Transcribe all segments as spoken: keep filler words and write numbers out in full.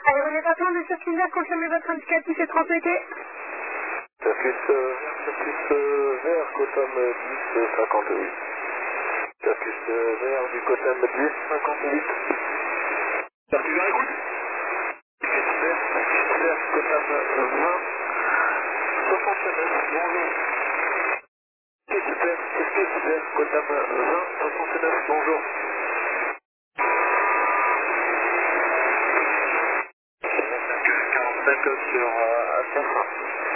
Aérodépartement de circuit vert, confirmez votre indicatif et transmettez. Circuit euh, circuit euh, vert, Cotam dix cinquante-huit. Circuit euh, vert du Cotam dix cinquante-huit. Circuit vert, écoute. Circuit vert, vert, Cotam vingt soixante-neuf, bonjour. Circuit vert, circuit vert, Cotam vingt soixante-neuf, bonjour. quarante-cinq sur euh, quatre.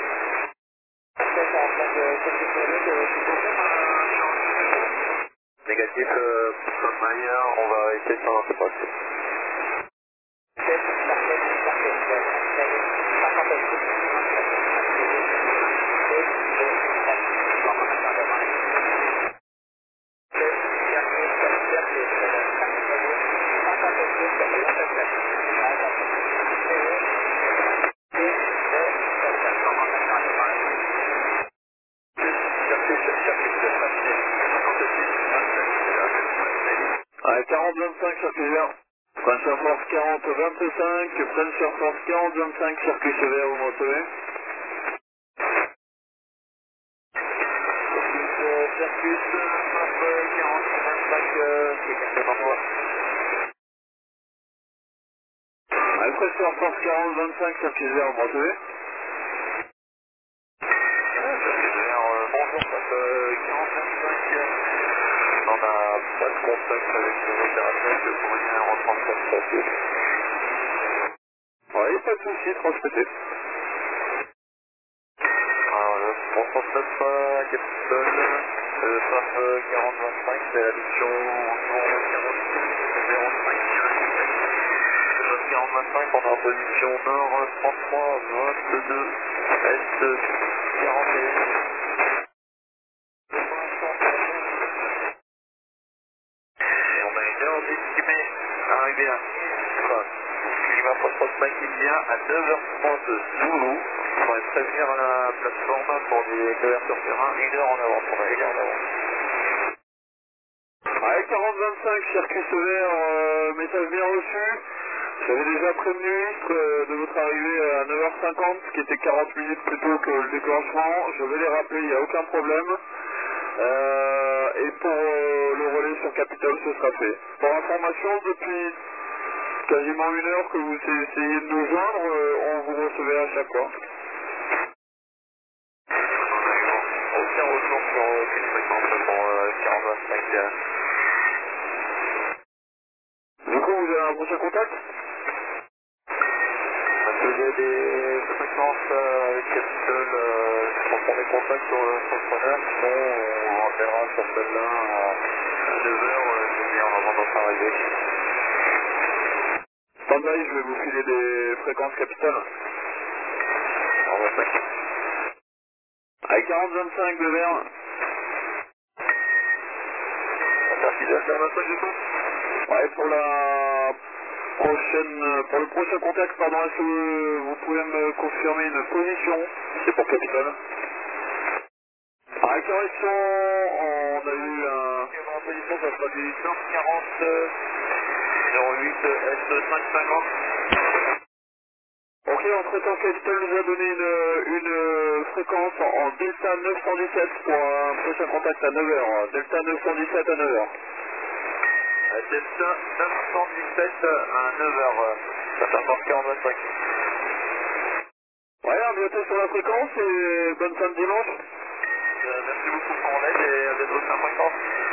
Négatif, euh, Maillard, on va essayer de faire un peu passer. Ouais, quarante vingt-cinq circuit vert. Prenne sur force quarante vingt-cinq, prenne sur force quarante vingt-cinq circuit vert, vous me recevez. Circuit quarante vingt-cinq, c'est parfois. Ouais, prenne sur force quarante vingt-cinq circuit vert, vous me recevez. Circuit vert, euh, bonjour, euh, quarante vingt-cinq. On n'a pas de contact avec nos opérateurs que pour rien retransmettre. Oui, pas de souci, transmettez. Alors, le cent soixante-neuf à Capitole, le F A F quarante vingt-cinq, c'est la mission zéro cinq. Le F A F quarante vingt-cinq, on est en position nord trente-trois vingt-deux, est quarante et un. Et on a une heure estimée arrivée à Istres. Climat cinq il vient à neuf heures trente Zulu. On va prévenir la plateforme pour des ouvertures terrain une heure en avance. On a une heure en avance. Ouais, quarante vingt-cinq, circuit vert, euh, message bien reçu. J'avais déjà prévenu Istres euh, de votre arrivée à neuf heures cinquante, ce qui était quarante minutes plus tôt que le déclenchement. Je vais les rappeler, il n'y a aucun problème. Euh, et pour euh, le relais sur Capitole, ce sera fait. Pour information, depuis quasiment une heure que vous essayez de nous joindre, euh, on vous recevait à chaque fois. Aucun retour sur aucune fréquence pour euh, quarante vingt-cinq. Du coup, vous avez un prochain contact? Parce que j'ai des fréquences euh, avec Capitole, euh, pour prendre des contacts sur le preneur, sinon on rappellera sur celle-là à neuf heures, euh, une demi-heure avant notre arrivée. Standby, je vais vous filer des fréquences Capitole. quarante vingt-cinq. Avec quarante vingt-cinq de verre. Merci de faire un message du coup. Ouais, pour la prochaine, pour le prochain contact, pardon, est-ce que vous pouvez me confirmer une position? C'est pour Capitole. À correction, on a eu un... En position, ça sera du neuf quarante zéro huit S cinq cinquante. Ok, entre temps, Capitole nous a donné une, une fréquence en, en Delta neuf cent dix-sept pour un prochain contact à neuf heures. Delta neuf cent dix-sept à neuf heures. Delta neuf cent dix-sept à neuf heures. Ça fait encore quarante vingt-cinq. Ouais, à bientôt sur la fréquence et bonne fin de dimanche. Euh, merci beaucoup pour mon aide et à bientôt sur la fréquence.